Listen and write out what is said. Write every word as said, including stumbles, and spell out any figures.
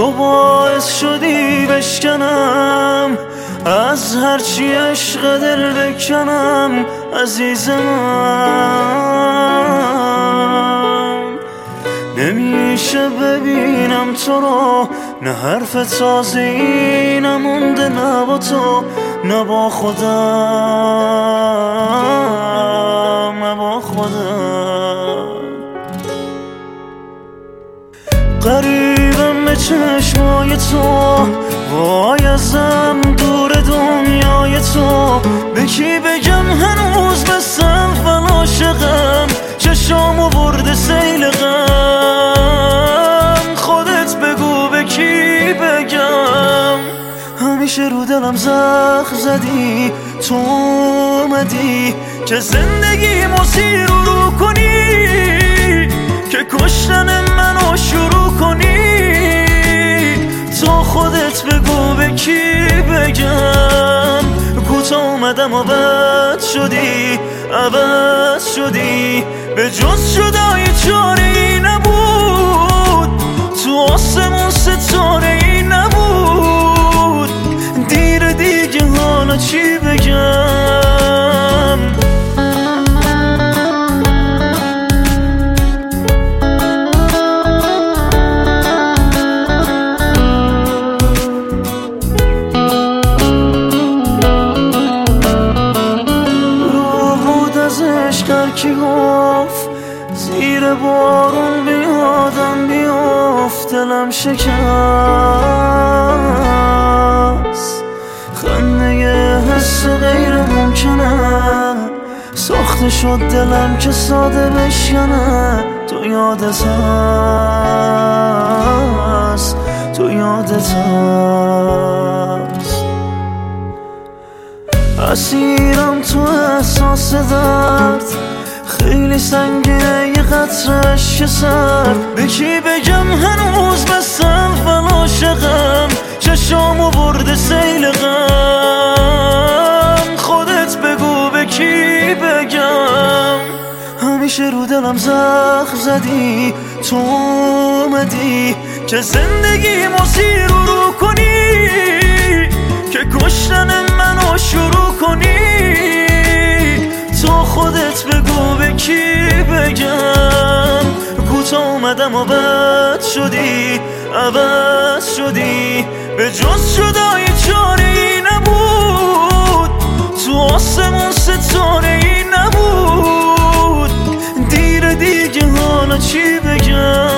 تو باعث شدی بشکنم از هرچی عشق دل بکنم عزیز من. نمیشه ببینم تو رو، نه حرف تازه‌ای نمونده، نه با تو نه با خودم، نه با خودم. قریبم به چشمای تو، وای ازم دور دنیای تو. به کی بگم هنوز بسم و عاشقم، چشامو برده سیل غم. خودت بگو به کی بگم. همیشه رو دلم زخم زدی، تو اومدی که زندگیمو زیر و رو کنی، که کشتن منو شروع کنی. تو خودت بگو به کی بگم. کوتا اومدم و بد شدی، عوض شدی، به جز جدایی چاره ای نبود. تو آسمون ستاره ای نبود. دیر دیگه حالا چی بگم. کی گفت زیر بارون بیادم بیافت، دلم شکست. خنده حس غیر ممکنه، ساخته شد دلم که ساده بشکنه. تو یادت هست، تو یادت هست. اسیرم تو احساس درد، خیلی سنگینه یه قطره اشک سرد. به کی بگم هنوز بسم و عاشقم، چشامو برده سیل غم. خودت بگو به کی بگم. همیشه رو دلم زخم زدی، تو اومدی که زندگیمو زیر و رو کنی، که کشتن منو شروع کنی. تو خودت بگو به کی بگم. کوتا اومدم و بد شدی، عوض شدی، به جز جدایی چاره ای نبود. تو آسمون ستاره ای نبود. دیر دیگه حالا چی بگم.